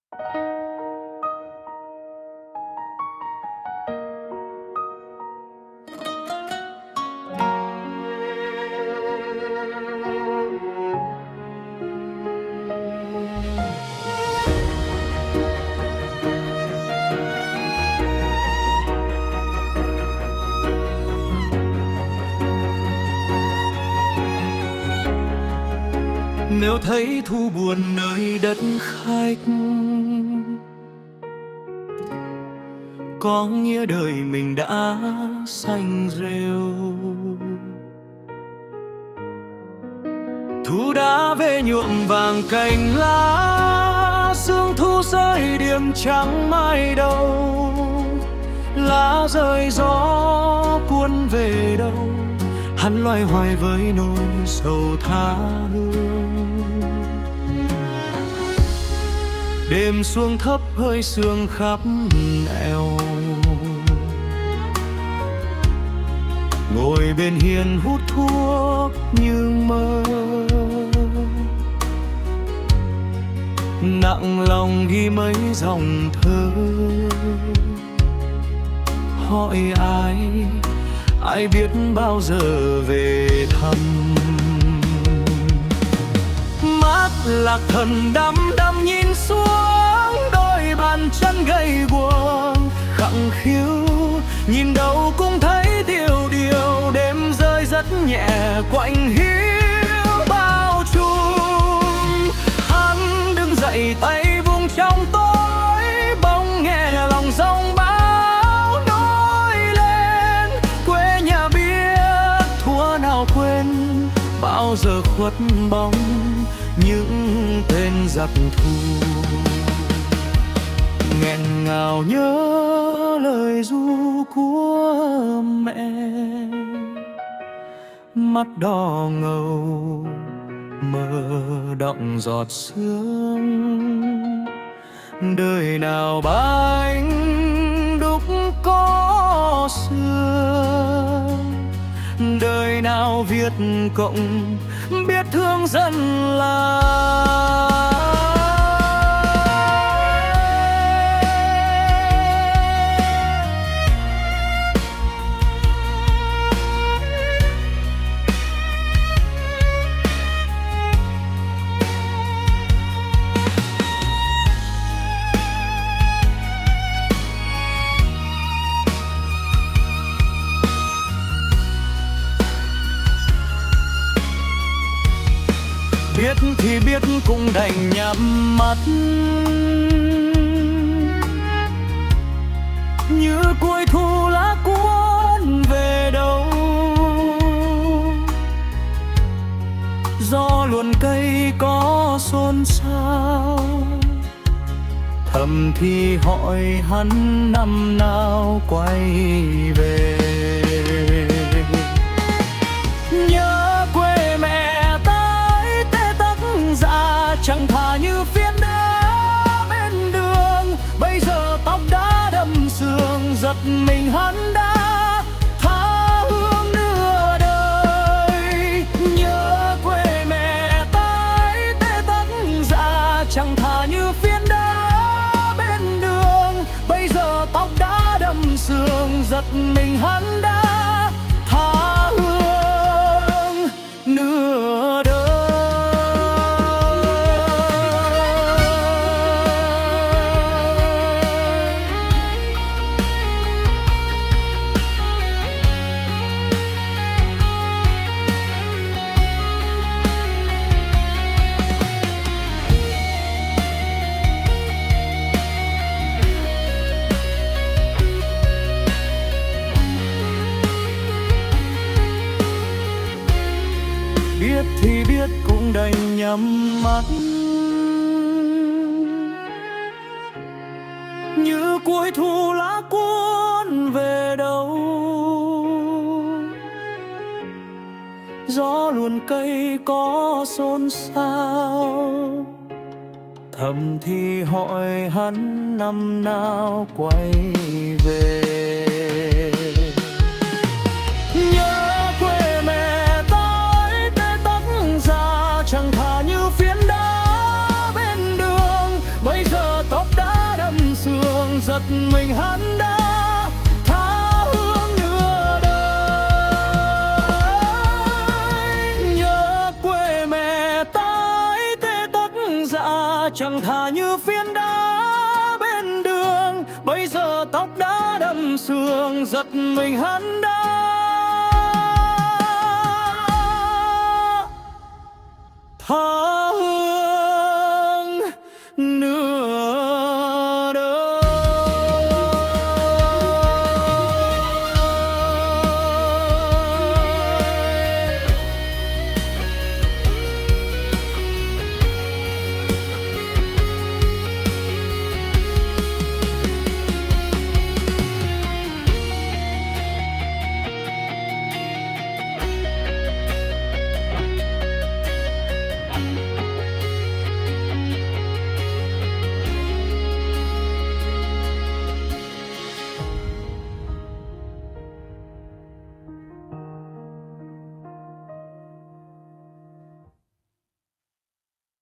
Nếu thấy thu buồn nơi đất khách, có nghĩa đời mình đã xanh rêu. Thu đã về nhuộm vàng cành lá, sương thu rơi điểm trắng mai đâu. Lá rơi gió cuốn về đâu, hắn loay hoay với nỗi sầu tha hương. Đêm xuống thấp hơi sương khắp eo, ngồi bên hiên hút thuốc như mơ. Nặng lòng ghi mấy dòng thơ, hỏi ai biết bao giờ về thăm. Mắt lạc thần đăm đăm nhìn xuống, đôi bàn chân gầy guộc khẳng khiu. Nhìn đâu cũng thấy điều điều, đêm rơi rất nhẹ quạnh hiu bao trùm. Hắn đứng dậy tay vung trong tối, bỗng nghe lòng giông bão nổi lên. Quê nhà biết thua nào quên, bao giờ khuất bóng những tên giặc thù. Nghẹn ngào nhớ lời ru của mẹ, mắt đỏ ngầu mơ đọng giọt sương. Đời nào bánh đúc có xưa, đời nào viết cộng biết thương dân là. Biết thì biết cũng đành nhắm mắt, như cuối thu lá cuốn về đâu. Gió luồn cây có xôn xao, thầm thì hỏi hắn năm nào quay về. Nhớ quê mẹ tới tê tắc dạ, chẳng thà như phiến đá bên đường. Bây giờ tóc đã đâm sương, giật mình hắn đã tha hương nửa đời. Nhớ quê mẹ tới tê tắc dạ, chẳng thà như phiến đá bên đường. Bây giờ tóc đã đâm sương, giật mình hắn đã tha hương nửa đời. Biết thì biết cũng đành nhắm mắt, như cuối thu lá cuốn về đâu. Gió luồn cây có xôn xao, thầm thì hỏi hắn năm nào quay về. Nhớ quê mẹ tới tê tắc dạ, chẳng thà như phiến đá bên đường. Bây giờ tóc giật mình hắn đã tha hương nửa đời. Nhớ quê mẹ tái tê tóc dạ, chẳng thà như phiến đá bên đường. Bây giờ tóc đã đâm xương, giật mình hắn đã tha hương nửa